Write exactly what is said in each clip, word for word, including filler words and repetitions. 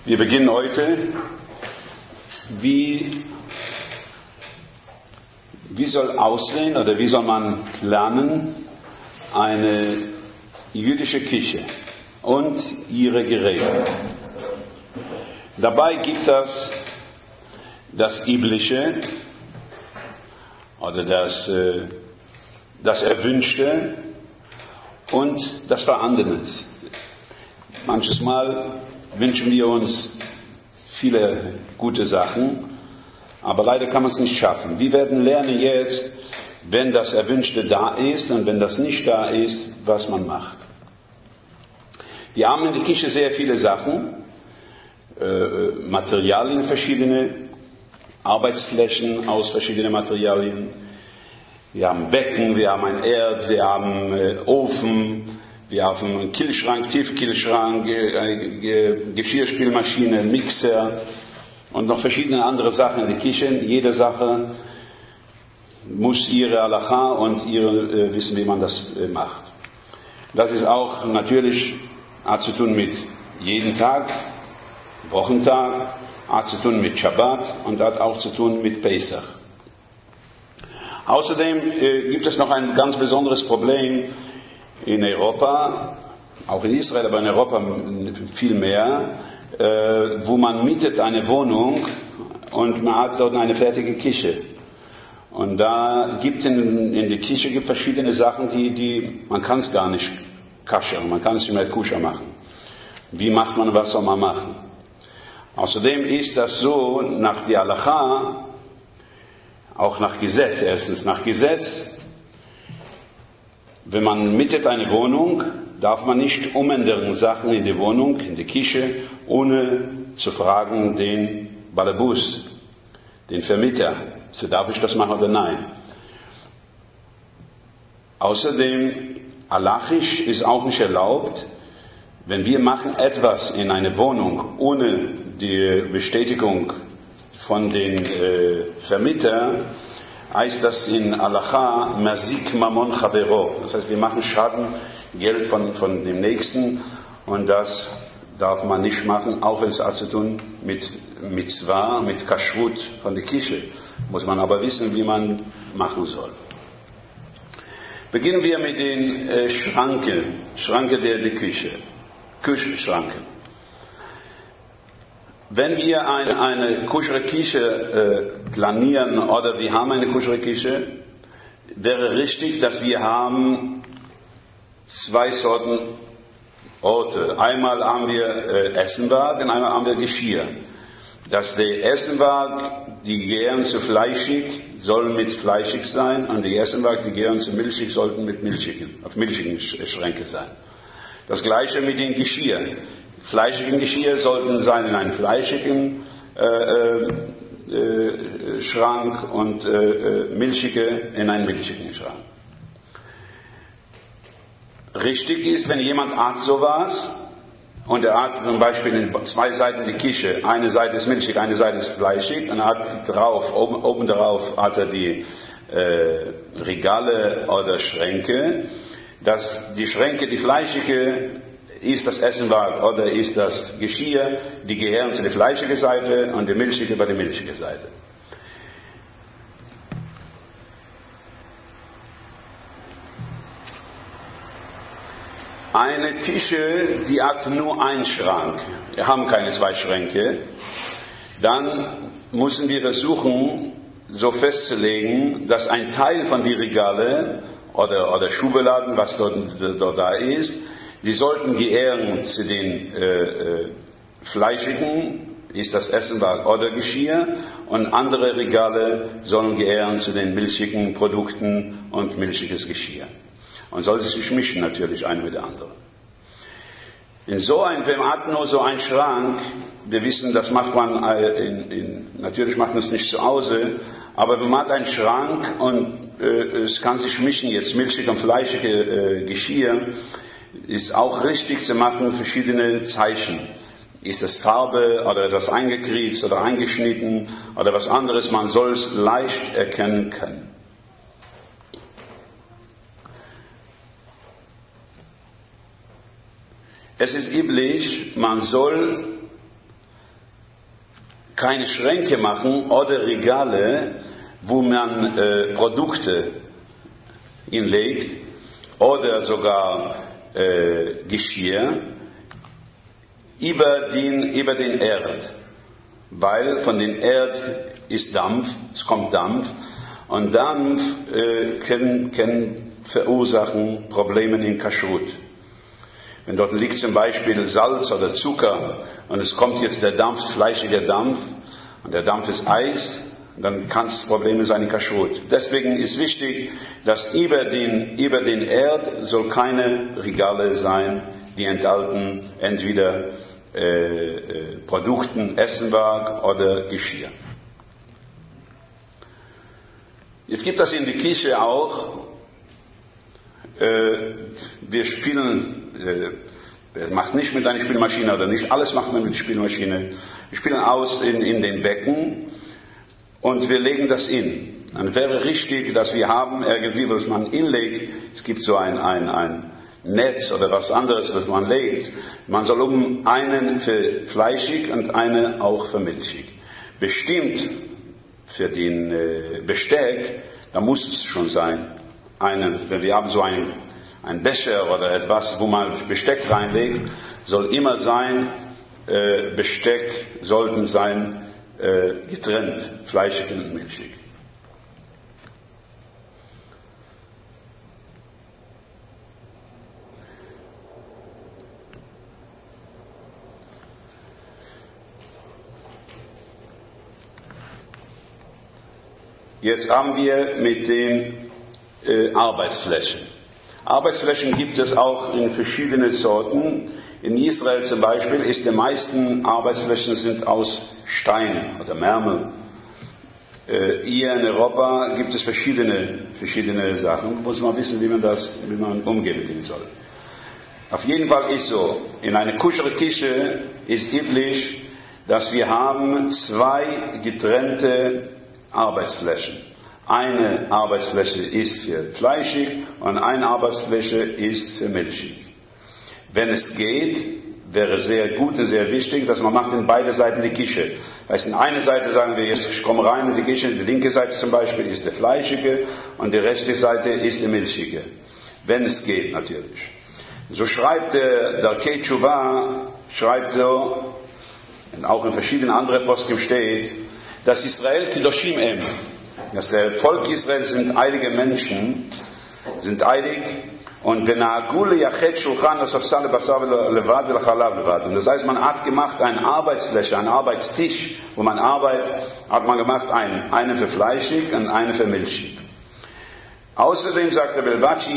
Wir beginnen heute, wie, wie soll aussehen oder wie soll man lernen eine jüdische Küche und ihre Geräte. Dabei gibt es das Übliche oder das, das Erwünschte und das Vorhandene. Manches Mal wünschen wir uns viele gute Sachen, aber leider kann man es nicht schaffen. Wir werden lernen jetzt, wenn das Erwünschte da ist und wenn das nicht da ist, was man macht. Wir haben in der Küche sehr viele Sachen, äh, Materialien verschiedene, Arbeitsflächen aus verschiedenen Materialien. Wir haben Becken, wir haben ein Erd, wir haben äh, Ofen, wir haben einen Kühlschrank, Tiefkühlschrank, äh, Geschirrspülmaschine, Mixer und noch verschiedene andere Sachen in der Küche. Jede Sache muss ihre Halacha und ihre äh, wissen, wie man das äh, macht. Das ist auch natürlich, hat zu tun mit jeden Tag, Wochentag, hat zu tun mit Shabbat und hat auch zu tun mit Pesach. Außerdem äh, gibt es noch ein ganz besonderes Problem in Europa, auch in Israel, aber in Europa viel mehr, äh, wo man mietet eine Wohnung und man hat dort eine fertige Küche. Und da gibt es in, in der Küche gibt verschiedene Sachen, die, die man kann es gar nicht kaschern, man kann es nicht mehr kuscher machen. Wie macht man, was soll man machen? Außerdem ist das so, nach der Halacha, auch nach Gesetz, erstens nach Gesetz, wenn man mietet eine Wohnung, darf man nicht umändern Sachen in der Wohnung, in der Küche, ohne zu fragen den Balabus, den Vermieter, so darf ich das machen oder nein. Außerdem, halachisch ist auch nicht erlaubt, wenn wir machen etwas in eine Wohnung ohne die Bestätigung von den äh, Vermieter, heißt das in Halacha Mazik Mamon Chavero. Das heißt, wir machen Schaden, Geld von, von dem Nächsten und das darf man nicht machen, auch wenn es hat zu tun mit Mitzvah, mit Kashrut von der Küche. Muss man aber wissen, wie man machen soll. Beginnen wir mit den äh, Schranken, Schranke der, der Küche, Küchenschranken. Wenn wir eine, eine kuschere Küche äh, planieren oder wir haben eine kuschere Küche, wäre richtig, dass wir haben zwei Sorten Orte. Einmal haben wir äh, Essenwagen und einmal haben wir Geschirr. Dass der Essenwagen, die gehören zu fleischig, sollen mit fleischig sein und die Essenwagen, die gehören zu milchig, sollten mit milchigen, auf milchigen Schränke sein. Das gleiche mit den Geschirr. Fleischigen Geschirr sollten sein in einem fleischigen äh, äh, Schrank und äh, milchige in einem milchigen Schrank. Richtig ist, wenn jemand hat sowas und er hat zum Beispiel in zwei Seiten die Küche, eine Seite ist milchig, eine Seite ist fleischig und er hat drauf, oben, oben drauf hat er die äh, Regale oder Schränke, dass die Schränke, die fleischige ist das Essenwagen oder ist das Geschirr, die gehören zu der fleischigen Seite und die milchige bei der milchigen Seite. Eine Küche, die hat nur einen Schrank, wir haben keine zwei Schränke, dann müssen wir versuchen, so festzulegen, dass ein Teil von die Regale oder, oder Schubladen, was dort, dort da ist, die sollten gehören zu den äh, äh, fleischigen, ist das Essenwagen oder Geschirr, und andere Regale sollen gehören zu den milchigen Produkten und milchiges Geschirr. Und soll sich mischen natürlich ein mit der anderen. In so ein, wenn man hat nur so einen Schrank, wir wissen, das macht man, in, in, natürlich macht man es nicht zu Hause, aber wenn man hat einen Schrank und äh, es kann sich mischen, jetzt milchig und fleischige äh, Geschirr, ist auch richtig zu machen, verschiedene Zeichen. Ist es Farbe oder etwas eingekriegt oder eingeschnitten oder was anderes, man soll es leicht erkennen können. Es ist üblich, man soll keine Schränke machen oder Regale, wo man äh, Produkte hinlegt oder sogar äh, Geschirr über den, über den Erd, weil von den Erd ist Dampf, es kommt Dampf und Dampf äh, kann, kann verursachen Probleme in Kashrut. Wenn dort liegt zum Beispiel Salz oder Zucker und es kommt jetzt der Dampf, fleischiger Dampf und der Dampf ist Eis, dann kann es Probleme sein in Kashrut. Deswegen ist wichtig, dass über den, über den Erd soll keine Regale sein, die enthalten entweder äh, äh, Produkten, Essenwag oder Geschirr. Jetzt gibt das in der Kirche auch. Äh, wir spielen, äh, wer macht nicht mit einer Spielmaschine oder nicht alles macht man mit der Spielmaschine. Wir spielen aus in, in den Becken und wir legen das in. Dann wäre richtig, dass wir haben irgendwie, was man inlegt, es gibt so ein, ein, ein Netz oder was anderes, was man legt. Man soll um einen für fleischig und eine auch für milchig. Bestimmt für den äh, Besteck, da muss es schon sein. Eine, wenn wir haben so einen, einen Becher oder etwas, wo man Besteck reinlegt, soll immer sein, äh, Besteck sollten sein äh, getrennt, fleischig und milchig. Jetzt haben wir mit den äh, Arbeitsflächen. Arbeitsflächen gibt es auch in verschiedenen Sorten. In Israel zum Beispiel ist die meisten Arbeitsflächen sind aus Stein oder Märmel. Äh, hier in Europa gibt es verschiedene, verschiedene Sachen. Man muss mal wissen, wie man das, wie man umgehen mit denen soll. Auf jeden Fall ist so, in einer kuschere Küche ist üblich, dass wir haben zwei getrennte Arbeitsflächen. Eine Arbeitsfläche ist für fleischig und eine Arbeitsfläche ist für milchig. Wenn es geht, wäre sehr gut und sehr wichtig, dass man macht in beide Seiten die Küche. Das heißt, in einer Seite sagen wir jetzt, ich komme rein in die Küche, die linke Seite zum Beispiel ist der fleischige und die rechte Seite ist die milchige. Wenn es geht, natürlich. So schreibt der Darkei Tshuva, schreibt so, und auch in verschiedenen anderen Poskim steht, dass Israel Kedoshim em, dass der Volk Israel sind heilige Menschen, sind heilig und benagule yachet shulchan asafsal lebasar levad velachalav levad. Und das heißt, man hat gemacht eine Arbeitsfläche, einen Arbeitstisch, wo man arbeitet, hat man gemacht einen, einen für fleischig und einen für milchig. Außerdem sagt er,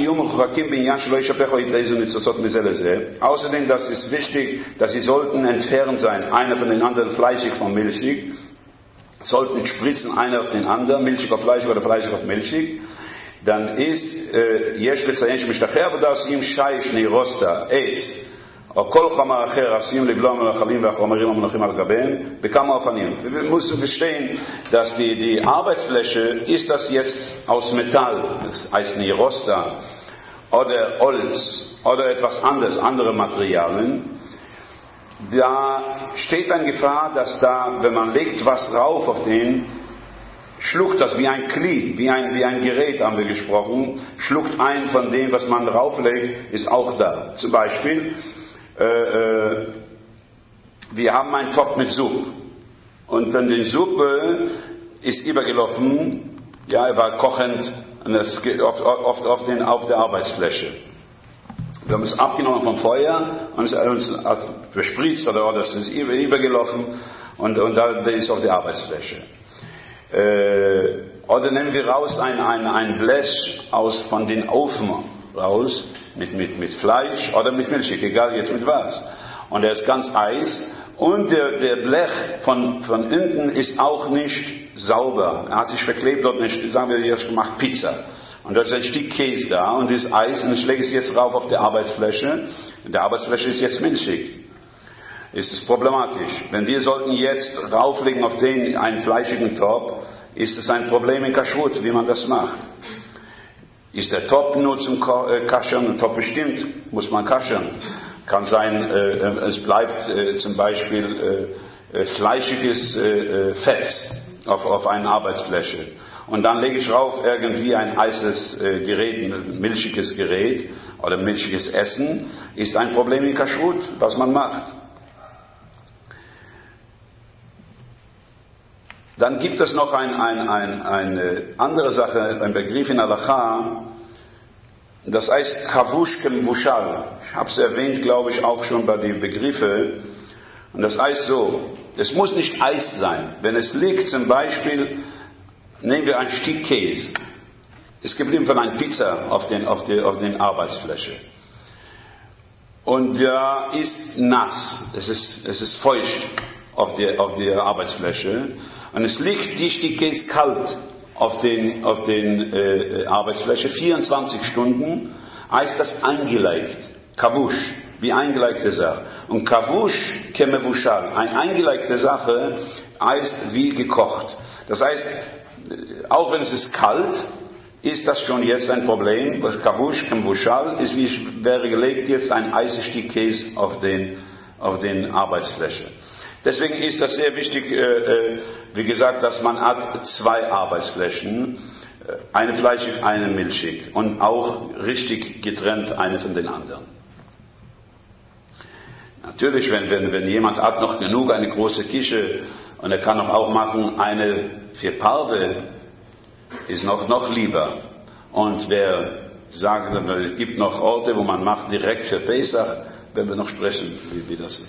außerdem, das ist wichtig, dass sie sollten entfernt sein, einer von den anderen fleischig von milchig, sollten spritzen einer auf den anderen, milchig auf fleischig oder fleischig auf milchig, dann ist, יש לציין שמשתחרר עבודה עושים שיש נרוסטה, עץ, או כל חומר אחר עשויים לבלום המאכלים והחומרים המונחים על גביהם, בכמה אופנים. Wir müssen verstehen, dass die, die Arbeitsfläche, ist das jetzt aus Metall, das heißt Nirosta, oder Holz, oder etwas anderes, andere Materialien, da steht eine Gefahr, dass da, wenn man legt was rauf auf den, schluckt das wie ein Kli, wie ein, wie ein Gerät, haben wir gesprochen, schluckt ein von dem, was man drauflegt, ist auch da. Zum Beispiel, äh, äh, wir haben einen Topf mit Suppe. Und wenn die Suppe ist übergelaufen, ja, er war kochend, und das geht oft, oft auf, den, auf der Arbeitsfläche. Wir haben es abgenommen vom Feuer und es hat verspritzt oder, oder es ist übergelaufen und, und da ist auf der Arbeitsfläche. Äh, oder nehmen wir raus ein, ein, ein Blech aus von den Ofen raus, mit, mit, mit Fleisch oder mit Milch, egal jetzt mit was. Und er ist ganz Eis und der, der Blech von, von unten ist auch nicht sauber. Er hat sich verklebt dort nicht, sagen wir jetzt gemacht Pizza. Und da ist ein Stück Käse da und das Eis und ich lege es jetzt rauf auf die Arbeitsfläche. Und die Arbeitsfläche ist jetzt milchig. Ist es problematisch. Wenn wir sollten jetzt rauflegen auf den einen fleischigen Topf, ist es ein Problem in Kashrut, wie man das macht. Ist der Topf nur zum Kaschern? Ein Topf bestimmt, muss man kaschern. Kann sein, äh, es bleibt äh, zum Beispiel äh, fleischiges äh, Fett auf, auf eine Arbeitsfläche. Und dann lege ich drauf irgendwie ein heißes äh, Gerät, ein milchiges Gerät oder milchiges Essen, ist ein Problem in Kashrut, was man macht. Dann gibt es noch ein, ein, ein, eine andere Sache, ein Begriff in Halacha, das heißt Kavush kem Vushal. Ich habe es erwähnt, glaube ich, auch schon bei den Begriffen. Und das heißt so, es muss nicht Eis sein. Wenn es liegt, zum Beispiel, nehmen wir ein Stück Käse, ist geblieben von einer Pizza auf den, auf die, auf den Arbeitsfläche. Und der ist nass, es ist, es ist feucht auf der, auf der Arbeitsfläche. Und es liegt die Stück Käse kalt auf den, auf den äh, Arbeitsfläche, vierundzwanzig Stunden, heißt das eingelegt, Kavush, wie eingelegte Sache. Und Kavush kemevushal, eine eingelegte Sache heißt wie gekocht. Das heißt, auch wenn es ist kalt, ist das schon jetzt ein Problem. Kavush kemevushal ist wie wäre gelegt jetzt ein heißes Stück Käse auf den, auf den Arbeitsfläche. Deswegen ist das sehr wichtig, äh, wie gesagt, dass man hat zwei Arbeitsflächen, eine fleischig, eine milchig und auch richtig getrennt eine von den anderen. Natürlich, wenn, wenn, wenn jemand hat noch genug, eine große Küche und er kann noch auch machen, eine für Parve, ist noch, noch lieber. Und wer sagt, es gibt noch Orte, wo man macht direkt für Pesach, wenn wir noch sprechen, wie, wie das ist.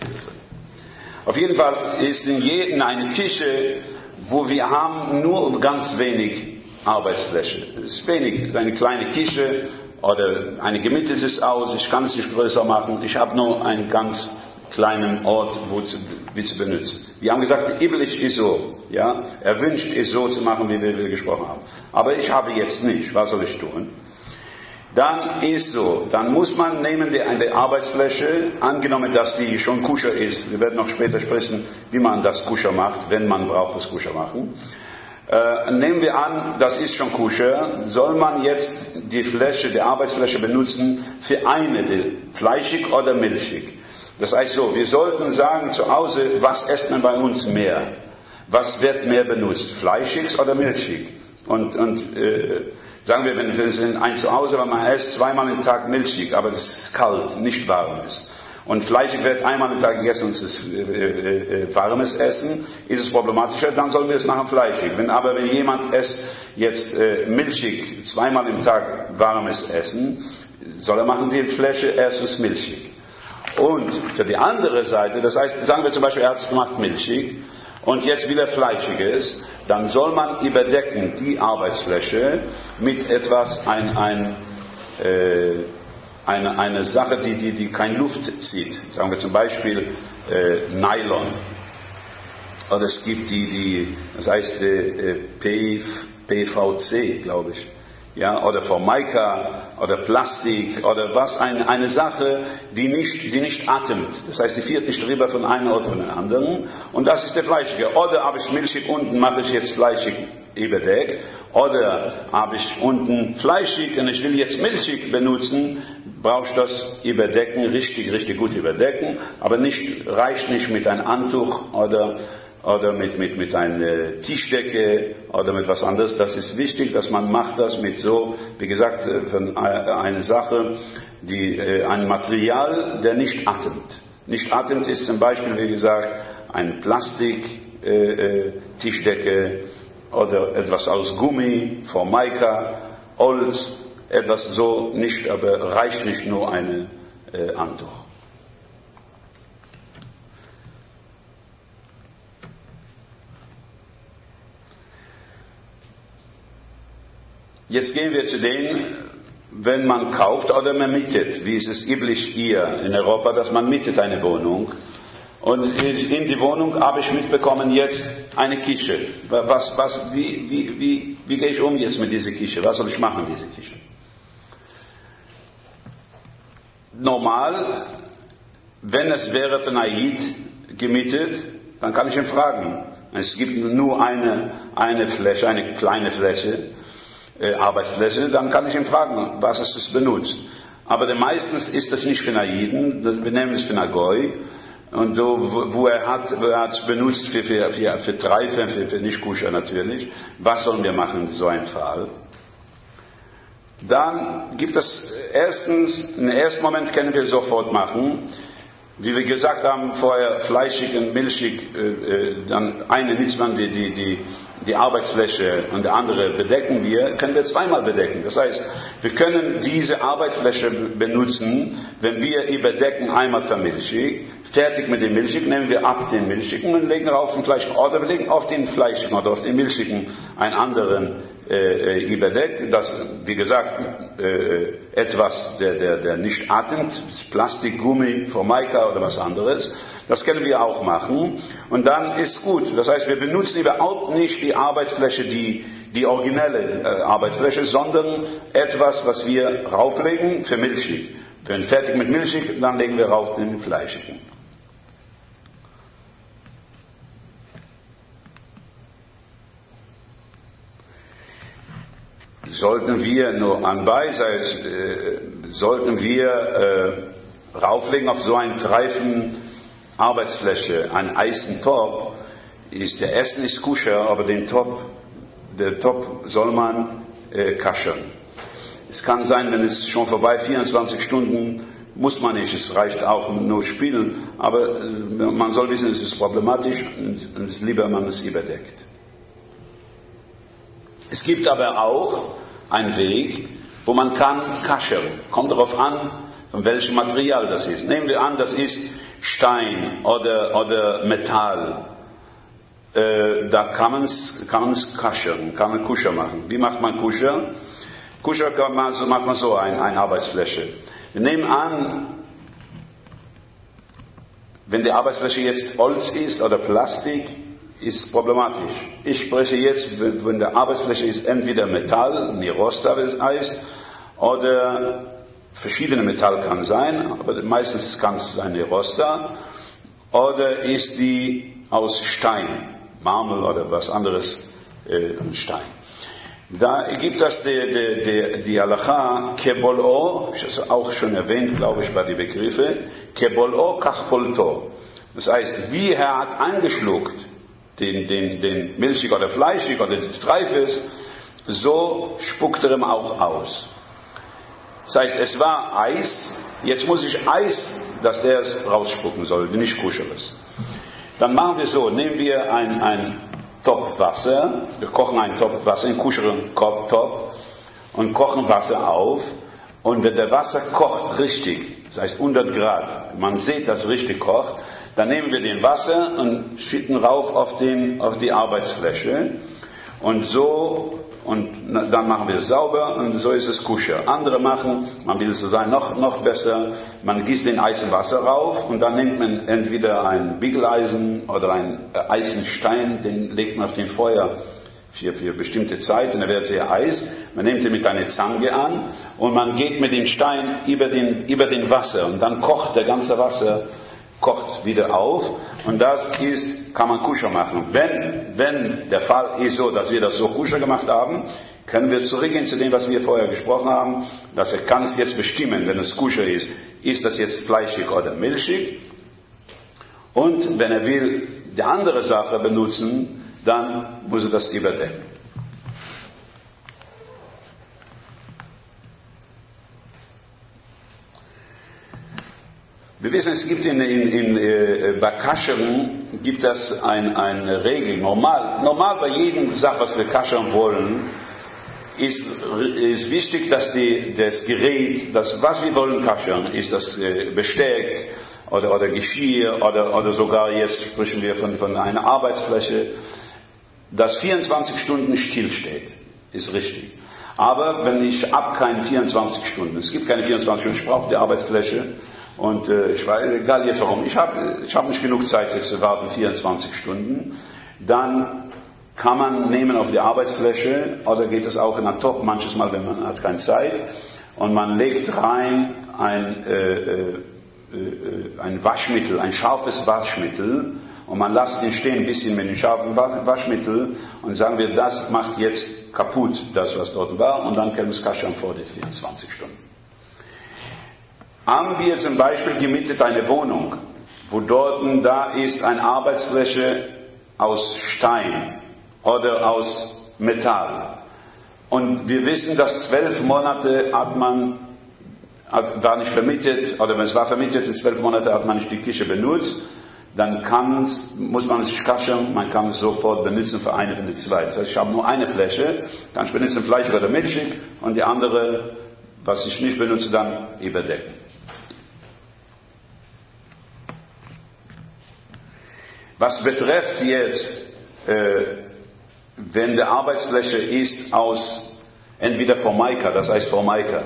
Auf jeden Fall ist in jedem eine Küche, wo wir haben nur ganz wenig Arbeitsfläche. Es ist wenig, eine kleine Küche oder ein gemietetes Haus, ich kann es nicht größer machen, ich habe nur einen ganz kleinen Ort, wo zu, wie zu benutzen. Wir haben gesagt, Iblich ist so, ja, erwünscht ist so zu machen, wie wir, wie wir gesprochen haben. Aber ich habe jetzt nicht, was soll ich tun? Dann ist so, dann muss man nehmen die, eine Arbeitsfläche, angenommen, dass die schon kuscher ist, wir werden noch später sprechen, wie man das kuscher macht, wenn man braucht das kuscher machen. Äh, nehmen wir an, das ist schon kuscher, soll man jetzt die Fläche, die Arbeitsfläche benutzen für eine, die, fleischig oder milchig. Das heißt so, wir sollten sagen zu Hause, was isst man bei uns mehr? Was wird mehr benutzt, fleischig oder milchig? Und, und äh, sagen wir, wenn wir sind ein Zuhause, weil man isst zweimal am Tag milchig, aber das ist kalt, nicht warm ist. Und fleischig wird einmal am Tag gegessen und es ist äh, äh, warmes Essen, ist es problematischer, dann sollen wir es machen fleischig. Wenn aber wenn jemand isst jetzt äh, milchig, zweimal am Tag warmes Essen, soll er machen die Fläche erstens milchig. Und für die andere Seite, das heißt, sagen wir zum Beispiel, er hat es gemacht milchig und jetzt wieder fleischiges, dann soll man überdecken die Arbeitsfläche mit etwas, ein, ein, äh, eine, eine Sache, die, die, die keine Luft zieht. Sagen wir zum Beispiel äh, Nylon. Oder es gibt die, die das heißt äh, P V C, glaube ich. Ja, oder Formica oder Plastik oder was, eine, eine Sache, die nicht, die nicht atmet. Das heißt, die fährt nicht rüber von einem Ort zu den anderen. Und das ist der fleischige. Oder habe ich milchig unten, mache ich jetzt fleischig überdeckt. Oder habe ich unten fleischig und ich will jetzt milchig benutzen, brauche ich das überdecken, richtig, richtig gut überdecken. Aber nicht, reicht nicht mit einem Handtuch oder oder mit, mit, mit einer Tischdecke oder mit was anderes. Das ist wichtig, dass man macht das mit so, wie gesagt, eine Sache, die, ein Material, der nicht atmet. Nicht atmet ist zum Beispiel, wie gesagt, ein Plastik, äh, Tischdecke oder etwas aus Gummi, Formica, Holz, etwas so nicht, aber reicht nicht nur eine äh, Handtuch. Jetzt gehen wir zu denen, wenn man kauft oder man mietet, wie ist es üblich hier in Europa, dass man mietet eine Wohnung. Und in die Wohnung habe ich mitbekommen jetzt eine Küche. Was, was, wie, wie, wie, wie gehe ich um jetzt mit dieser Küche? Was soll ich machen, diese Küche? Normal, wenn es wäre für Naid gemietet, dann kann ich ihn fragen. Es gibt nur eine, eine Fläche, eine kleine Fläche. Arbeitsfläche, dann kann ich ihn fragen, was ist es benutzt. Aber meistens ist das nicht für Naiden, wir nehmen es für Nagoi. Und so, wo er hat, wo er hat es benutzt für, für, für, für Treifen, für, für Nicht-Kuscher natürlich. Was sollen wir machen in so einem Fall? Dann gibt es erstens, im ersten Moment können wir sofort machen, wie wir gesagt haben vorher, fleischig und milchig, äh, dann eine nützt man die, die, die, die Arbeitsfläche und der andere bedecken wir, können wir zweimal bedecken. Das heißt, wir können diese Arbeitsfläche benutzen, wenn wir überdecken einmal für milchig, fertig mit dem milchigen, nehmen wir ab den milchigen und legen auf den fleischigen, oder wir legen auf den fleischigen oder auf den milchigen einen anderen äh, überdeckt, das, wie gesagt, äh, etwas, der, der, der nicht atmet, Plastik, Gummi, Formica oder was anderes. Das können wir auch machen. Und dann ist gut. Das heißt, wir benutzen überhaupt nicht die Arbeitsfläche, die, die originelle äh, Arbeitsfläche, sondern etwas, was wir rauflegen für milchig. Wenn fertig mit milchig, dann legen wir rauf den fleischigen. Sollten wir nur anbei sein, äh, sollten wir äh, rauflegen auf so einen Treifen Arbeitsfläche, einen Eisentop, ist der Essen ist kuscher, aber den Top, der Top soll man äh, kaschern. Es kann sein, wenn es schon vorbei, vierundzwanzig Stunden, muss man nicht, es reicht auch nur spielen, aber äh, man soll wissen, es ist problematisch und, und es lieber man es überdeckt. Es gibt aber auch einen Weg, wo man kann kaschern. Kommt darauf an, von welchem Material das ist. Nehmen wir an, das ist Stein oder, oder Metall. Äh, da kann man es kann man's kaschern, kann man Kuscher machen. Wie macht man Kuscher? Kuscher kann man, so macht man so ein, eine Arbeitsfläche. Wir nehmen an, wenn die Arbeitsfläche jetzt Holz ist oder Plastik, ist problematisch. Ich spreche jetzt, wenn der Arbeitsfläche ist entweder Metall, Nirosta, wie es heißt, oder verschiedene Metall kann sein, aber meistens kann es sein Nirosta, oder ist die aus Stein, Marmor oder was anderes, äh, Stein. Da gibt es die, die, die, die Halacha, Kebol'o, ich habe es auch schon erwähnt, glaube ich, bei den Begriffen, Kebol'o kachpolto. Das heißt, wie er hat angeschluckt, den, den, den milchig oder fleischig oder den Streifes, so spuckt er ihm auch aus. Das heißt, es war Eis, jetzt muss ich Eis, dass der es rausspucken soll, nicht Kuscheres. Dann machen wir so, nehmen wir ein, ein Topf Wasser, wir kochen einen Topf Wasser, einen kuscheren Topf und kochen Wasser auf. Und wenn der Wasser kocht richtig, das heißt hundert Grad, man sieht, dass es richtig kocht, dann nehmen wir den Wasser und schütten rauf auf, den, auf die Arbeitsfläche und so, und dann machen wir es sauber und so ist es kuscher. Andere machen, man will es so sein, noch, noch besser, man gießt den Eis in Wasser rauf und dann nimmt man entweder ein Biegeleisen oder ein Eisenstein, den legt man auf den Feuer für, für bestimmte Zeit und er wird sehr heiß. Man nimmt ihn mit einer Zange an und man geht mit dem Stein über den, über den Wasser und dann kocht der ganze Wasser kocht wieder auf und das ist, kann man kuscher machen. Wenn, wenn der Fall ist so, dass wir das so kuscher gemacht haben, können wir zurückgehen zu dem, was wir vorher gesprochen haben, dass er kann es jetzt bestimmen, wenn es kuscher ist, ist das jetzt fleischig oder milchig. Und wenn er will die andere Sache benutzen, dann muss er das überdecken. Wir wissen, es gibt in, in, in äh, bei Kaschern gibt es ein, eine Regel. Normal, normal bei jedem Sache, was wir kaschern wollen, ist, ist wichtig, dass die, das Gerät, das, was wir wollen kaschern, ist das äh, Besteck oder, oder Geschirr oder, oder sogar jetzt sprechen wir von, von einer Arbeitsfläche, das vierundzwanzig Stunden stillsteht, ist richtig. Aber wenn ich ab keine vierundzwanzig Stunden, es gibt keine vierundzwanzig Stunden, ich brauche die Arbeitsfläche. Und äh, ich weiß, egal jetzt warum, ich habe ich hab nicht genug Zeit jetzt zu warten, vierundzwanzig Stunden. Dann kann man nehmen auf die Arbeitsfläche, oder geht es auch in einen Topf, manches Mal, wenn man hat keine Zeit, und man legt rein ein, äh, äh, ein Waschmittel, ein scharfes Waschmittel, und man lässt den stehen ein bisschen mit dem scharfen Waschmittel, und sagen wir, das macht jetzt kaputt, das was dort war, und dann können wir es kaschern vor den vierundzwanzig Stunden. Haben wir zum Beispiel gemietet eine Wohnung, wo dort da ist eine Arbeitsfläche aus Stein oder aus Metall. Und wir wissen, dass zwölf Monate hat man, hat, war nicht vermietet, oder wenn es war vermietet, in zwölf Monate hat man nicht die Küche benutzt, dann kann's, muss man es sich kaschern, man kann es sofort benutzen für eine von den zwei. Das heißt, ich habe nur eine Fläche, kann ich benutzen Fleisch oder Milchig und die andere, was ich nicht benutze, dann überdecken. Was betrifft jetzt, äh, wenn die Arbeitsfläche ist aus entweder Formica, das heißt Formica,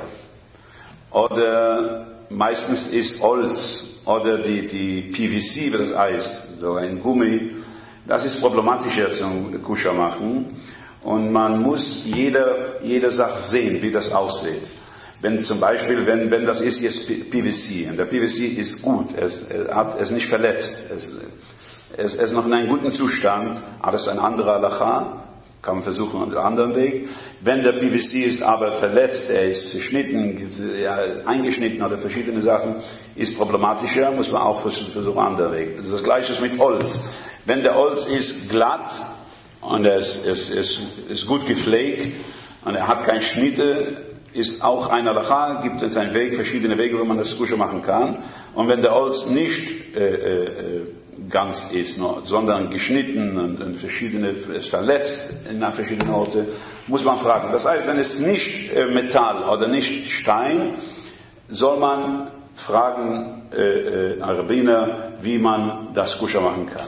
oder meistens ist Holz oder die, die P V C, wie das heißt, so ein Gummi, das ist problematischer zum Kuscher machen und man muss jede, jede Sache sehen, wie das aussieht. Wenn zum Beispiel, wenn, wenn das ist jetzt P V C und der P V C ist gut, es, es hat es nicht verletzt, es, es ist noch in einem guten Zustand, aber es ist ein anderer Halacha, kann man versuchen einen anderen Weg. Wenn der P V C ist aber verletzt, er ist geschnitten, ja, eingeschnitten oder verschiedene Sachen, ist problematischer, muss man auch versuchen einen anderen Weg. Das ist das Gleiche mit Holz. Wenn der Holz ist glatt und er ist, ist, ist, ist gut gepflegt und er hat keine Schnitte, ist auch ein Halacha, gibt es einen Weg, verschiedene Wege, wo man das Kusche machen kann. Und wenn der Holz nicht äh, äh, ganz ist, sondern geschnitten und, und verschiedene, es verletzt in verschiedenen Orten, muss man fragen. Das heißt, wenn es nicht äh, Metall oder nicht Stein, soll man fragen, äh, äh, Rabbiner, wie man das Kuscher machen kann.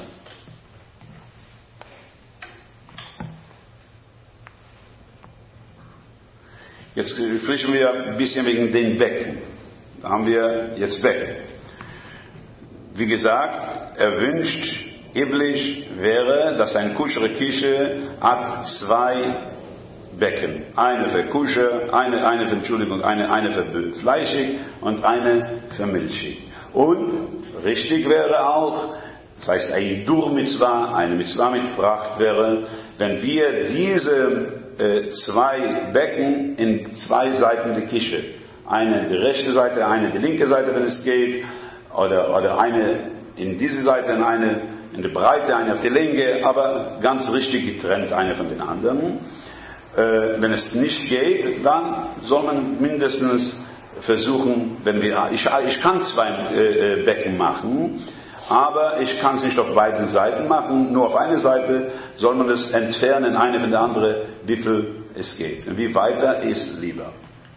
Jetzt sprechen wir ein bisschen wegen den Becken. Da haben wir jetzt Becken. Wie gesagt, erwünscht, üblich wäre, dass ein kuschere Küche hat zwei Becken. Eine für Kusche, eine, eine für, Entschuldigung, eine, eine für fleischig und eine für milchig. Und richtig wäre auch, das heißt, eine Dur-Mitzvah, eine Mitzvah mitgebracht wäre, wenn wir diese äh, zwei Becken in zwei Seiten der Küche, eine die rechte Seite, eine die linke Seite, wenn es geht, oder, oder eine in diese Seite und eine in die Breite, eine auf die Länge, aber ganz richtig getrennt, eine von den anderen. Äh, wenn es nicht geht, dann soll man mindestens versuchen, wenn wir, ich, ich kann zwei äh, Becken machen, aber ich kann es nicht auf beiden Seiten machen, nur auf eine Seite soll man es entfernen, eine von der anderen, wie viel es geht. Und wie weiter ist lieber.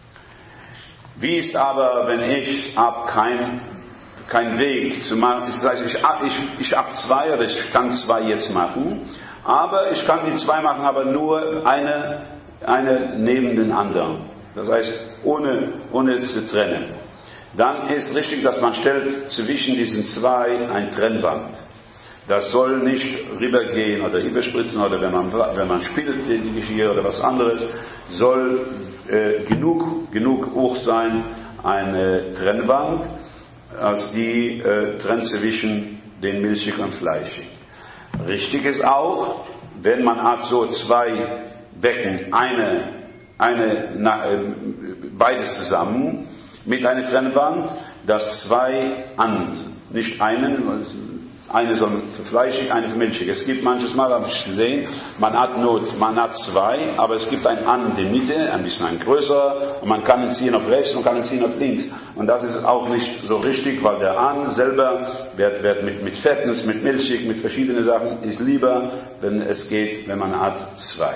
Wie ist aber, wenn ich ab kein kein Weg zu machen, das heißt, ich, ich, ich habe zwei oder ich kann zwei jetzt machen, aber ich kann die zwei machen, aber nur eine, eine neben den anderen. Das heißt, ohne, ohne zu trennen. Dann ist richtig, dass man stellt zwischen diesen zwei eine Trennwand. Das soll nicht rübergehen oder überspritzen oder wenn man, wenn man spielt, die Geschirr oder was anderes, soll äh, genug, genug hoch sein, eine Trennwand, als die äh, trennt zwischen den milchig und fleischig. Richtig ist auch, wenn man hat so zwei Becken, eine, eine, na, äh, beides zusammen, mit einer Trennwand, dass zwei an, nicht einen, eine soll für fleischig, eine für milchig. Es gibt manches Mal, habe ich gesehen, man hat nur, man hat zwei, aber es gibt ein an in der Mitte, ein bisschen ein größer, und man kann ihn ziehen auf rechts und man kann ihn ziehen auf links. Und das ist auch nicht so richtig, weil der an selber wird, wird mit, mit Fettens, mit milchig, mit verschiedenen Sachen, ist lieber, wenn es geht, wenn man hat zwei.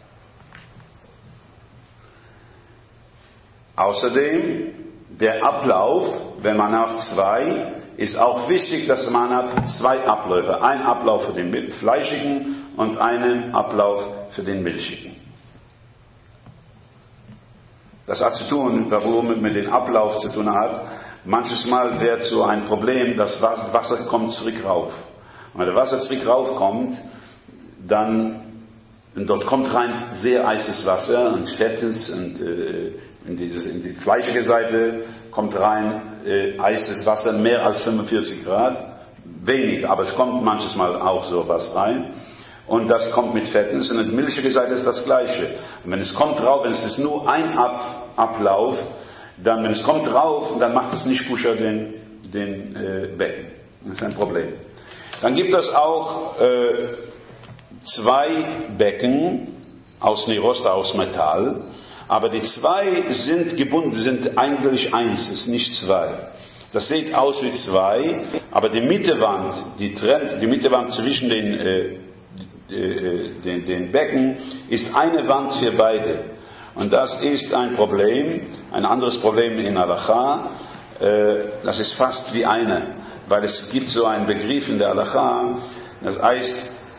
Außerdem, der Ablauf, wenn man hat zwei, ist auch wichtig, dass man hat zwei Abläufe. Ein Ablauf für den fleischigen und einen Ablauf für den milchigen. Das hat zu tun, warum es mit dem Ablauf zu tun hat. Manches Mal wird so ein Problem, das Wasser kommt zurück rauf. Und wenn das Wasser zurück rauf kommt, dann und dort kommt rein sehr heißes Wasser und fettes und äh, in, dieses, in die fleischige Seite kommt rein äh, heißes Wasser, mehr als fünfundvierzig Grad, wenig, aber es kommt manches Mal auch so was rein. Und das kommt mit Fettens und die milchige Seite ist das Gleiche. Und wenn es kommt drauf, wenn es ist nur ein Ab, Ablauf, dann wenn es kommt drauf, dann macht es nicht kuscher den, den äh, Becken. Das ist ein Problem. Dann gibt es auch äh, zwei Becken aus Nirosta, aus Metall, aber die zwei sind gebunden, sind eigentlich eins, ist nicht zwei. Das sieht aus wie zwei, aber die Mittewand, die, trennt, die Mittewand zwischen den, äh, äh, den, den Becken ist eine Wand für beide. Und das ist ein Problem, ein anderes Problem in Halacha, äh, das ist fast wie eine, weil es gibt so einen Begriff in der Halacha, das heißt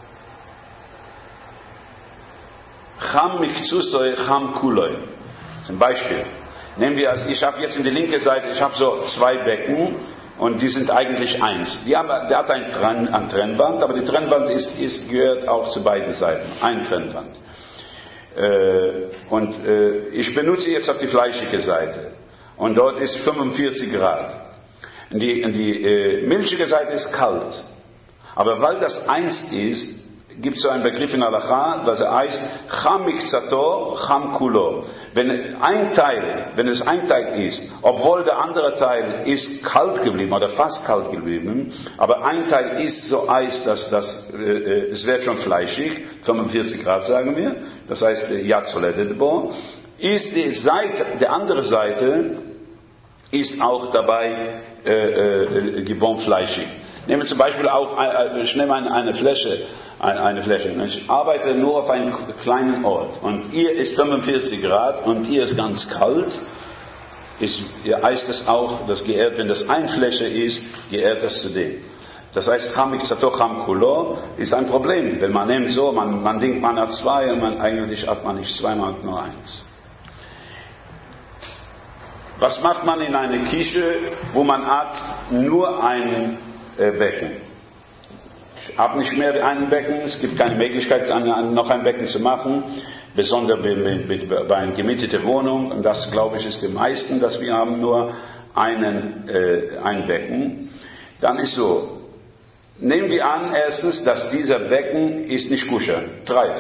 Cham mikzusoi, cham kuloi. Zum Beispiel, nehmen wir, also ich habe jetzt in der linken Seite, ich habe so zwei Becken und die sind eigentlich eins. Die haben, der hat ein Trenn, eine Trennwand, aber die Trennwand ist, ist, gehört auch zu beiden Seiten, eine Trennwand. Äh, und äh, ich benutze jetzt auf die fleischige Seite und dort ist fünfundvierzig Grad. Und die, und die äh, milchige Seite ist kalt. Aber weil das eins ist, gibt es so einen Begriff in Halacha, das heißt Cham mikzato, cham kulo. Wenn ein Teil, wenn es ein Teil ist, obwohl der andere Teil ist kalt geblieben oder fast kalt geblieben, aber ein Teil ist so Eis, dass das, äh, es wird schon fleischig, fünfundvierzig Grad sagen wir, das heißt Yatzoledetbo, ist die Seite, die andere Seite ist auch dabei äh, äh, gewohnt fleischig. Nehmen wir zum Beispiel auch, ich nehme eine, eine Fläche, eine, eine Fläche. Ich arbeite nur auf einem kleinen Ort und hier ist fünfundvierzig Grad und hier ist ganz kalt. Ist, hier heißt es auch, dass geehrt, wenn das eine Fläche ist, geehrt das zu dem. Das heißt, Cham mikzato, cham kulo ist ein Problem, wenn man nimmt so, man, man denkt, man hat zwei und man, eigentlich hat man nicht zwei, man hat nur eins. Was macht man in einer Küche, wo man hat nur ein Becken? Ich habe nicht mehr ein Becken, es gibt keine Möglichkeit, noch ein Becken zu machen, besonders bei einer gemieteten Wohnung, und das, glaube ich, ist die meisten, dass wir haben nur einen, äh, ein Becken. Dann ist so, nehmen wir an, erstens, dass dieser Becken ist nicht koscher, treif.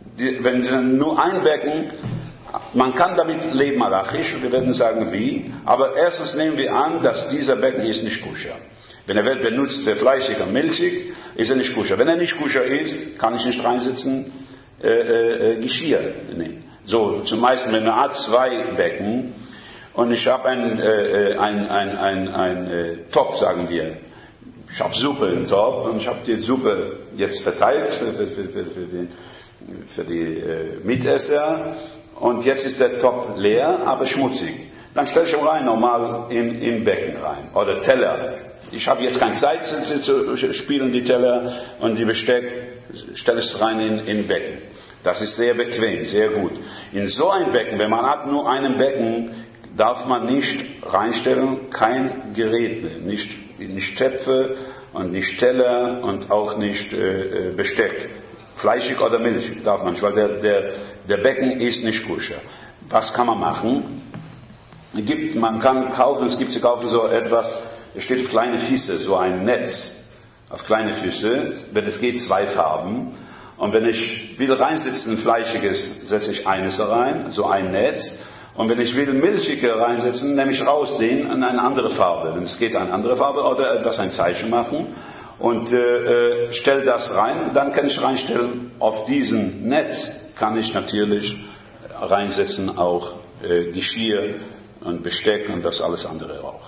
Wenn nur ein Becken, man kann damit leben halachisch, wir werden sagen wie, aber erstens nehmen wir an, dass dieser Becken ist nicht koscher. Wenn er wird benutzt für fleischig und milchig, ist er nicht koscher. Wenn er nicht koscher ist, kann ich nicht reinsitzen, äh, äh, Geschirr nehmen. So, zum meisten, wenn man hat zwei Becken und ich habe ein, äh, ein, ein, ein, ein äh, Topf, sagen wir. Ich habe Suppe im Topf und ich habe die Suppe jetzt verteilt für, für, für, für, für die, für die äh, Mitesser und jetzt ist der Topf leer, aber schmutzig. Dann stelle ich ihn rein, normal in, in Becken rein oder Teller. Ich habe jetzt keine Zeit zu, zu spielen, die Teller und die Besteck, stelle es rein in, in Becken. Das ist sehr bequem, sehr gut. In so ein Becken, wenn man hat nur einen Becken, darf man nicht reinstellen, kein Gerät, nicht, nicht Töpfe und nicht Teller und auch nicht äh, Besteck. Fleischig oder milchig darf man nicht, weil der, der, der Becken ist nicht koscher. Was kann man machen? Es gibt, man kann kaufen, es gibt zu kaufen so etwas, es steht auf kleine Füße, so ein Netz auf kleine Füße, wenn es geht, zwei Farben. Und wenn ich will reinsetzen, fleischiges, setze ich eines rein, so ein Netz. Und wenn ich will milchige reinsetzen, nehme ich raus den in eine andere Farbe. Wenn es geht, eine andere Farbe oder etwas, ein Zeichen machen. Und äh, stelle das rein, dann kann ich reinstellen, auf diesen Netz kann ich natürlich reinsetzen auch äh, Geschirr und Besteck und das alles andere auch.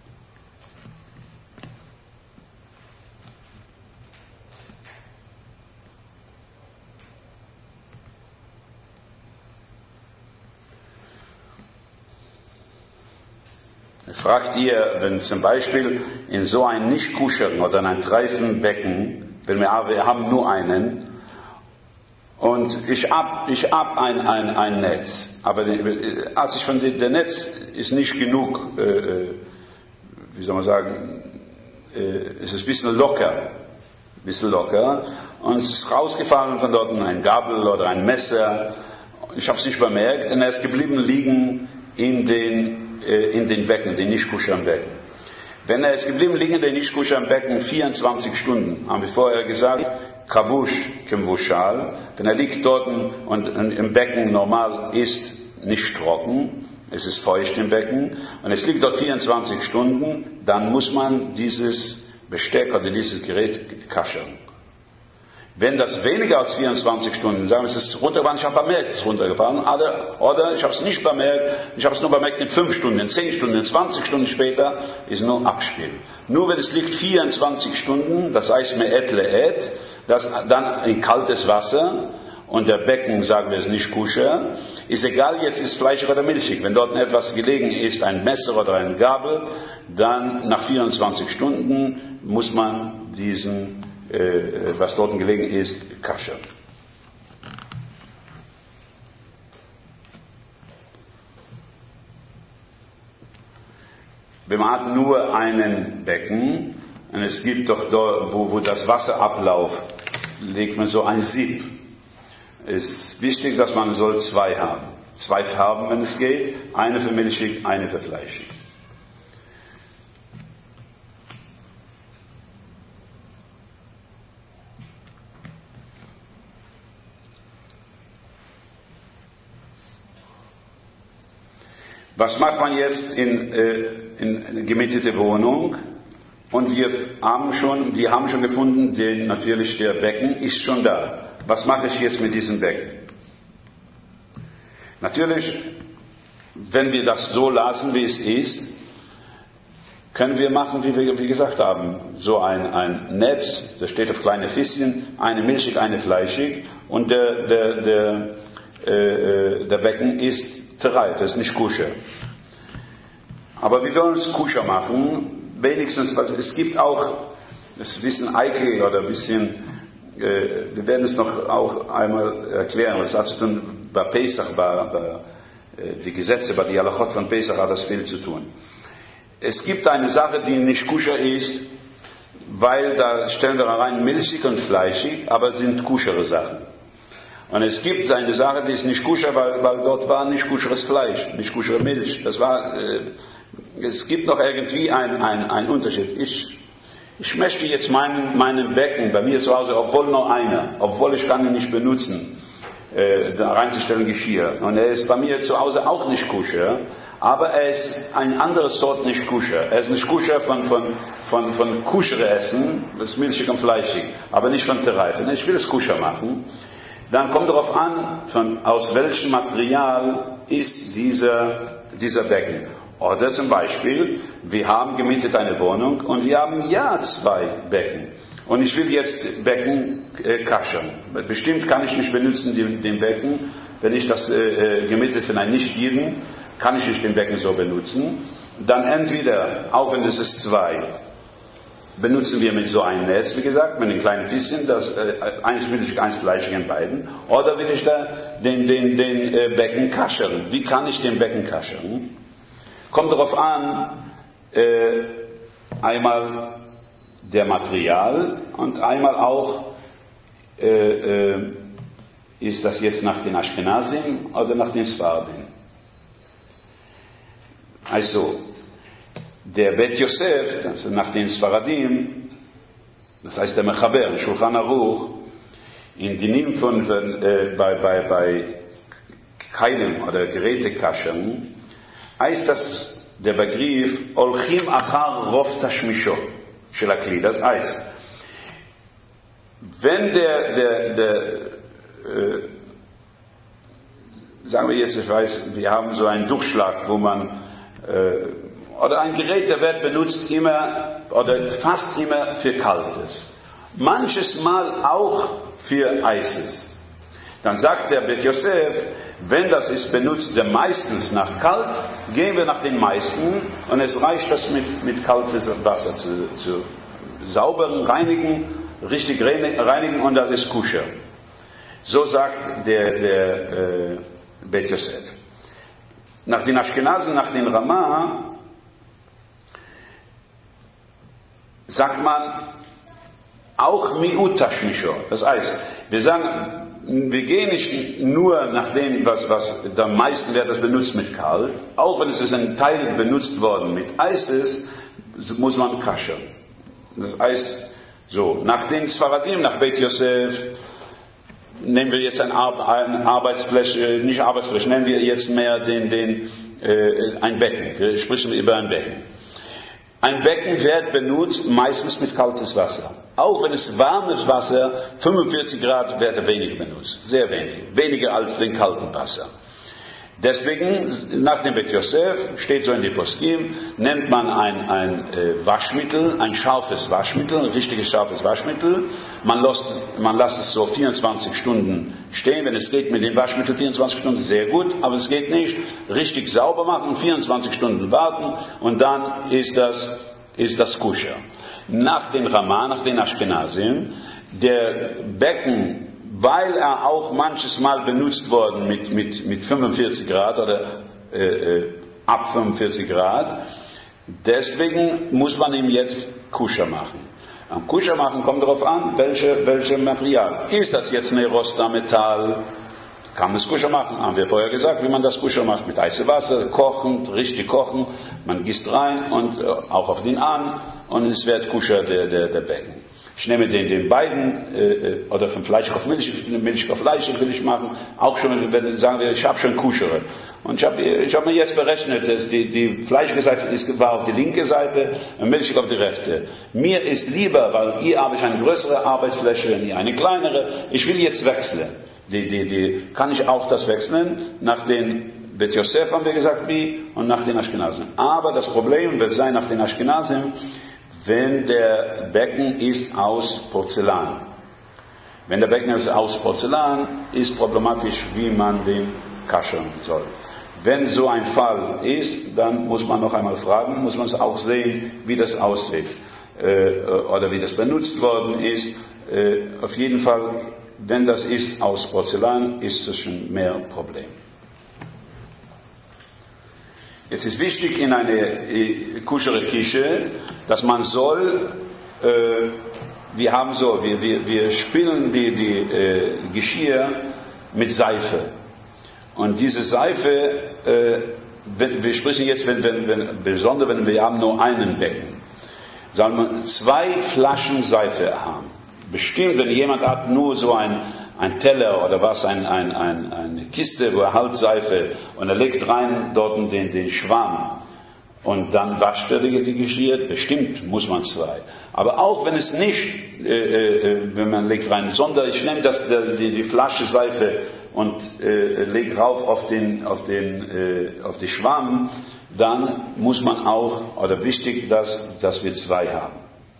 Fragt ihr, wenn zum Beispiel in so einem nicht kuscheren oder in einem treifen Becken, wenn wir, wir haben nur einen, und ich hab, ich hab ein, ein, ein Netz, aber als ich von der Netz ist nicht genug, äh, wie soll man sagen, äh, es ist ein bisschen locker, ein bisschen locker, und es ist rausgefallen von dort ein Gabel oder ein Messer, ich habe es nicht bemerkt, und er ist geblieben liegen in den in den Becken, den nicht kuscheren Becken. Wenn er ist geblieben liegen in den nicht kuscheren Becken vierundzwanzig Stunden, haben wir vorher gesagt, kavush kemvushal, wenn er liegt dort und im Becken normal ist nicht trocken, es ist feucht im Becken und es liegt dort vierundzwanzig Stunden, dann muss man dieses Besteck oder dieses Gerät kaschern. Wenn das weniger als vierundzwanzig Stunden, sagen wir, es ist runtergefahren, ich habe bemerkt, es ist runtergefahren, oder, oder ich habe es nicht bemerkt, ich habe es nur bemerkt in fünf Stunden, in zehn Stunden, in zwanzig Stunden später, ist nur Abspiel. Nur wenn es liegt vierundzwanzig Stunden, das heißt mir etle et, das dann in kaltes Wasser, und der Becken, sagen wir es nicht kuscher, ist egal, jetzt ist fleischig oder milchig. Wenn dort etwas gelegen ist, ein Messer oder eine Gabel, dann nach vierundzwanzig Stunden muss man diesen, äh, was dort gelegen ist, kaschern. Wenn man hat nur einen Becken, und es gibt doch dort, wo, wo das Wasser abläuft, legt man so ein Sieb. Es ist wichtig, dass man soll zwei haben. Zwei Farben, wenn es geht. Eine für milchig, eine für fleischig. Was macht man jetzt in, äh, in eine gemietete Wohnung? Und wir haben schon, die haben schon gefunden, den, natürlich der Becken ist schon da. Was mache ich jetzt mit diesem Becken? Natürlich, wenn wir das so lassen, wie es ist, können wir machen, wie wir wie gesagt haben, so ein, ein Netz, das steht auf kleine Fisschen, eine milchig, eine fleischig, und der, der, der, äh, der Becken ist terreif, das ist nicht kuscher. Aber wir wollen es kuscher machen, wenigstens, was, es gibt auch, das ist ein bisschen eikel oder ein bisschen, wir werden es noch auch einmal erklären, das hat zu tun bei Pesach, bei, bei die Gesetze, bei die Halachot von Pesach hat das viel zu tun. Es gibt eine Sache, die nicht kuscher ist, weil da stellen wir rein milchig und fleischig, aber sind kuschere Sachen. Und es gibt eine Sache, die ist nicht kuscher, weil, weil dort war nicht kuscheres Fleisch, nicht kuschere Milch. Das war, äh, es gibt noch irgendwie einen ein Unterschied. Ich Ich möchte jetzt meinen, meinen Becken bei mir zu Hause, obwohl nur einer, obwohl ich kann ihn nicht benutzen, äh, da reinzustellen Geschirr. Und er ist bei mir zu Hause auch nicht kuscher, aber er ist ein anderes Sort nicht kuscher. Er ist nicht kuscher von, von, von, von kuschere Essen, das ist milchig und fleischig, aber nicht von terreif. Ich will es kuscher machen. Dann kommt darauf an, von, aus welchem Material ist dieser, dieser Becken. Oder zum Beispiel, wir haben gemietet eine Wohnung und wir haben ja zwei Becken. Und ich will jetzt Becken äh, kaschern. Bestimmt kann ich nicht benutzen den, den Becken, wenn ich das äh, gemietet für einen Nicht-Jiden, kann ich nicht den Becken so benutzen. Dann entweder, auch wenn es ist zwei, benutzen wir mit so einem Netz, wie gesagt, mit den kleinen Fisschen, das äh, eins milchig, eins fleischig in beiden. Oder will ich da den, den, den äh, Becken kaschern? Wie kann ich den Becken kaschern? Kommt darauf an, äh, einmal der Material und einmal auch, äh, äh, ist das jetzt nach den Ashkenazim oder nach den Sfardim? Also, der Bet Yosef, also nach den Sfaradim, das heißt der Mechaber, Shulchan Aruch, in Dinim von, äh, bei, bei, bei Keilim oder Gerätekaschern, heißt das der Begriff Olchim achar rov tashmisho shel hakli. Das heißt, wenn der, der, der äh, sagen wir jetzt, ich weiß, wir haben so einen Durchschlag, wo man äh, oder ein Gerät, der wird benutzt immer oder fast immer für Kaltes. Manches Mal auch für Eises. Dann sagt der Bet Yosef, wenn das ist benutzt, der meistens nach kalt, gehen wir nach den meisten und es reicht das mit, mit kaltes Wasser zu, zu sauberen, reinigen, richtig reinigen und das ist kuscher. So sagt der, der äh, Bet Yosef. Nach den Ashkenazen, nach den Ramah, sagt man auch Mi'ut Tashmisho. Das heißt, wir sagen, wir gehen nicht nur nach dem, was, was am meisten wird das benutzt mit kalt, auch wenn es ist ein Teil benutzt worden mit Eises, muss man kaschern. Das heißt, so, nach den Sfaradim, nach Bet Yosef, nehmen wir jetzt ein, Ar- ein Arbeitsfläche, nicht Arbeitsfläche, nennen wir jetzt mehr den, den, äh, ein Becken. Wir sprechen über ein Becken. Ein Becken wird benutzt meistens mit kaltes Wasser. Auch wenn es warmes Wasser, fünfundvierzig Grad, wird er weniger benutzt. Sehr wenig. Weniger als den kalten Wasser. Deswegen, nach dem Bet Yosef, steht so in die Poskim, nennt man ein, ein äh, Waschmittel, ein scharfes Waschmittel, ein richtiges scharfes Waschmittel. Man lässt, man lässt es so vierundzwanzig Stunden stehen. Wenn es geht mit dem Waschmittel vierundzwanzig Stunden, sehr gut. Aber es geht nicht. Richtig sauber machen, vierundzwanzig Stunden warten und dann ist das, ist das Kusher. Nach den Ramah, nach den Ashkenazim, der Becken, weil er auch manches Mal benutzt worden mit, mit, mit fünfundvierzig Grad oder äh, äh, ab fünfundvierzig Grad. Deswegen muss man ihm jetzt Kusher machen. Am Kusher machen kommt darauf an, welche, welche Material. Ist das jetzt eine Rosta-Metall? Kann man es Kusher machen? Haben wir vorher gesagt, wie man das Kusher macht. Mit heißem Wasser, kochend, richtig kochen. Man gießt rein und äh, auch auf den an und es wird Kusher der, der, der Becken. Ich nehme den, den beiden, äh, oder von Fleisch auf Milch, Milch auf Fleisch will ich machen, auch schon, wenn, sagen wir, ich habe schon Kuschere. Und ich habe ich hab mir jetzt berechnet, dass die, die fleischige Seite ist, war auf die linke Seite und Milch auf die rechte. Mir ist lieber, weil hier habe ich eine größere Arbeitsfläche und hier eine kleinere, ich will jetzt wechseln. Die, die, die, kann ich auch das wechseln, nach den Bet Yosef haben wir gesagt, wie, und nach den Ashkenazim. Aber das Problem wird sein, nach den Ashkenazim, wenn der Becken ist aus Porzellan. Wenn der Becken ist aus Porzellan, ist problematisch, wie man den kaschern soll. Wenn so ein Fall ist, dann muss man noch einmal fragen, muss man auch sehen, wie das aussieht äh, oder wie das benutzt worden ist. Äh, auf jeden Fall, wenn das ist aus Porzellan, ist es schon mehr Problem. Es ist wichtig in eine äh, kuschere Küche, dass man soll, äh, wir haben so, wir, wir, wir spülen die, die äh, Geschirr mit Seife. Und diese Seife, äh, wenn, wir sprechen jetzt, wenn, wenn, wenn, besonders wenn wir haben nur einen Becken, sagen wir zwei Flaschen Seife haben. Bestimmt, wenn jemand hat nur so ein ein Teller oder was, ein, ein, ein, eine Kiste, wo er halt Seife und er legt rein dort den, den Schwamm und dann wascht er die, die Geschirr, bestimmt muss man zwei. Aber auch wenn es nicht, äh, äh, wenn man legt rein, sondern ich nehme das, die, die Flasche Seife und äh, lege rauf auf den, auf den, äh, auf die Schwamm, dann muss man auch, oder wichtig, dass, dass wir zwei haben.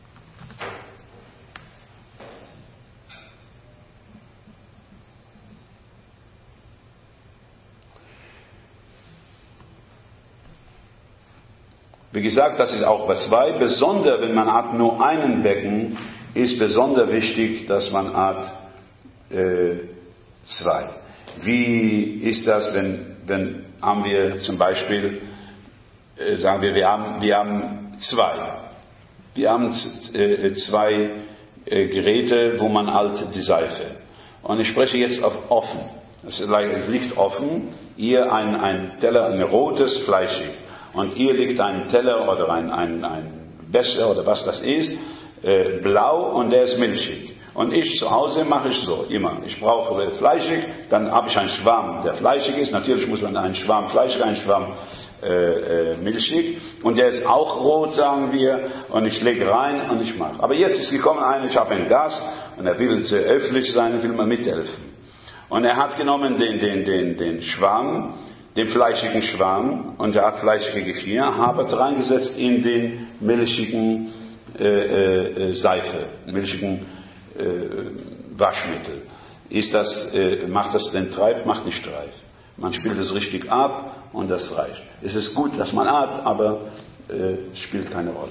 Wie gesagt, das ist auch bei zwei. Besonders, wenn man hat nur einen Becken, ist besonders wichtig, dass man hat äh, zwei. Wie ist das, wenn, wenn haben wir zum Beispiel, äh, sagen wir, wir haben, wir haben zwei. Wir haben äh, zwei äh, Geräte, wo man halt die Seife. Und ich spreche jetzt auf offen. Es liegt offen. Hier ein, ein Teller, ein rotes, fleischig. Und hier liegt ein Teller oder ein, ein, ein Becher oder was das ist, äh, blau und der ist milchig. Und ich zu Hause mache ich so, immer. Ich brauche fleischig, dann habe ich einen Schwamm, der fleischig ist. Natürlich muss man einen Schwamm fleischig, einen Schwamm äh, äh, milchig. Und der ist auch rot, sagen wir. Und ich lege rein und ich mache. Aber jetzt ist gekommen einer, ich habe einen Gast und er will sehr höflich sein und will mir mithelfen. Und er hat genommen den, den, den, den Schwamm, den fleischigen Schwamm, und er hat fleischige Geschirr, habe reingesetzt in den milchigen äh, äh, Seife, milchigen äh, Waschmittel. Ist das, äh, macht das den Treif? Macht nicht Treif. Man spielt es richtig ab und das reicht. Es ist gut, dass man hat, aber äh, es spielt keine Rolle.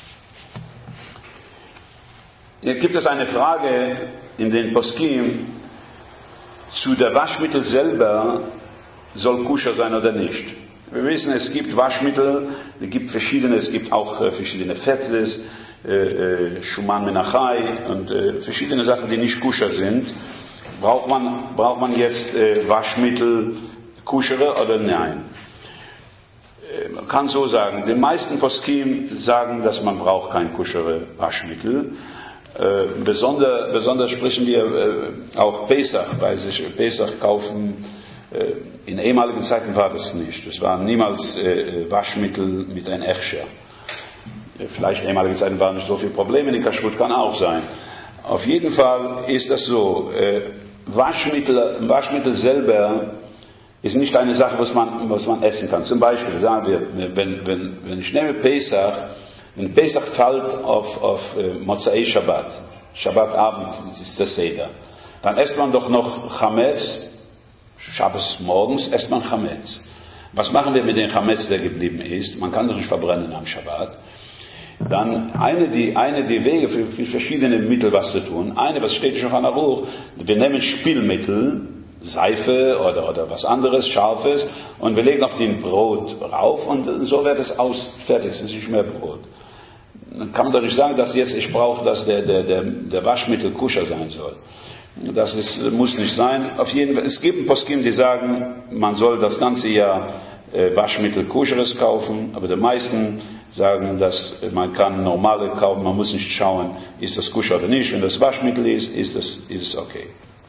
Hier gibt es eine Frage in den Poskim zu der Waschmittel selber, soll kusher sein oder nicht. Wir wissen, es gibt Waschmittel, es gibt verschiedene, es gibt auch äh, verschiedene Fettes, äh, äh, Shuman Menachai und äh, verschiedene Sachen, die nicht kusher sind. Braucht man, braucht man jetzt äh, Waschmittel kuschere oder nein? Äh, man kann so sagen, die meisten Poskim sagen, dass man braucht kein kuschere Waschmittel. Äh, besonders, besonders sprechen wir äh, auch Pesach, bei sich Pesach kaufen. In ehemaligen Zeiten war das nicht. Es waren niemals äh, Waschmittel mit einem Echscher. Vielleicht ehemalige Zeiten waren nicht so viele Probleme, die Kashrut kann auch sein. Auf jeden Fall ist das so, äh, Waschmittel, Waschmittel selber ist nicht eine Sache, was man, was man essen kann. Zum Beispiel, sagen wir, wenn, wenn, wenn ich nehme Pesach, wenn Pesach fällt auf, auf äh, Motzei Shabbat, Shabbatabend ist das Seder, dann esst man doch noch Chametz, Shabbos morgens esst man Chametz. Was machen wir mit dem Chametz, der geblieben ist? Man kann doch nicht verbrennen am Shabbat. Dann eine die, eine die Wege für, für verschiedene Mittel was zu tun. Eine, was steht schon an der Ruhe, wir nehmen Spielmittel, Seife oder, oder was anderes, Scharfes, und wir legen auf den Brot rauf und so wird es aus, fertig, es ist nicht mehr Brot. Dann kann man doch nicht sagen, dass jetzt ich brauche, dass der, der, der, der Waschmittel kuscher sein soll. Das ist, muss nicht sein. Auf jeden Fall, es gibt Poskim, die sagen, man soll das ganze Jahr äh, Waschmittel kuscheres kaufen, aber die meisten sagen, dass man kann normale kaufen, man muss nicht schauen, ist das kuscher oder nicht. Wenn das Waschmittel ist, ist es, ist es okay.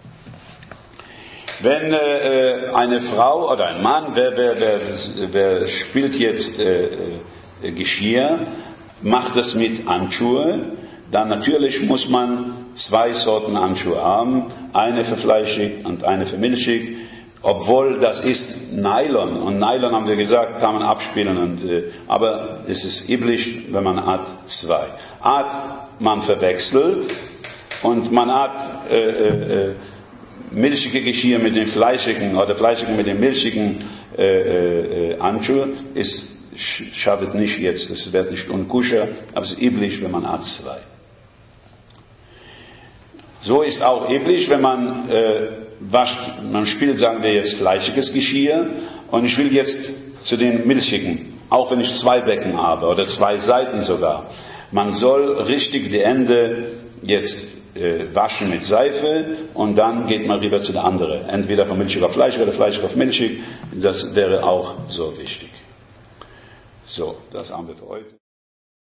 Wenn äh, eine Frau oder ein Mann, wer, wer, wer, wer spielt jetzt äh, äh, Geschirr, macht das mit Handschuhe, dann natürlich muss man zwei Sorten Handschuhe haben, eine für fleischig und eine für milchig, obwohl das ist Nylon, und Nylon haben wir gesagt, kann man abspielen, und, äh, aber es ist üblich, wenn man hat zwei. Hat man verwechselt und man hat äh, äh, milchige Geschirr mit den fleischigen oder fleischigen mit den milchigen äh, äh, Handschuhen, ist schadet nicht jetzt, es wird nicht unkuscher, aber es ist üblich, wenn man hat zwei. So ist auch üblich, wenn man äh, wascht, man spielt, sagen wir jetzt, fleischiges Geschirr, und ich will jetzt zu den milchigen, auch wenn ich zwei Becken habe oder zwei Seiten sogar. Man soll richtig die Ende jetzt äh, waschen mit Seife, und dann geht man rüber zu der anderen. Entweder von milchig auf fleischig oder fleischig auf milchig. Das wäre auch so wichtig. So, das haben wir für heute.